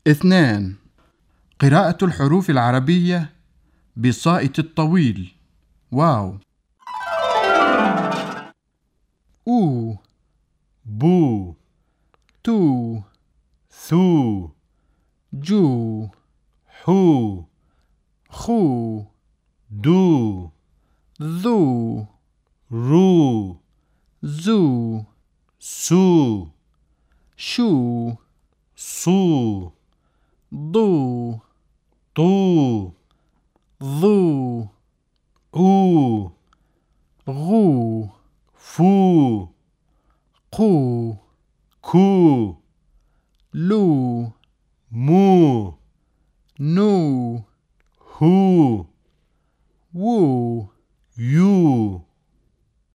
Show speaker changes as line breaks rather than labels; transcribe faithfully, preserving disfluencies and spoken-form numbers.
اثنان. قراءة الحروف العربية بالصائت الطويل. واو. أو.
بو.
تو.
ثو.
جو.
حو.
خو.
دو.
ذو.
رو.
زو.
سو.
شو.
صو.
ضو.
طو.
ظو.
أو.
غو.
فو.
قو.
كو.
لو.
مو.
نو.
هو.
وو.
يو.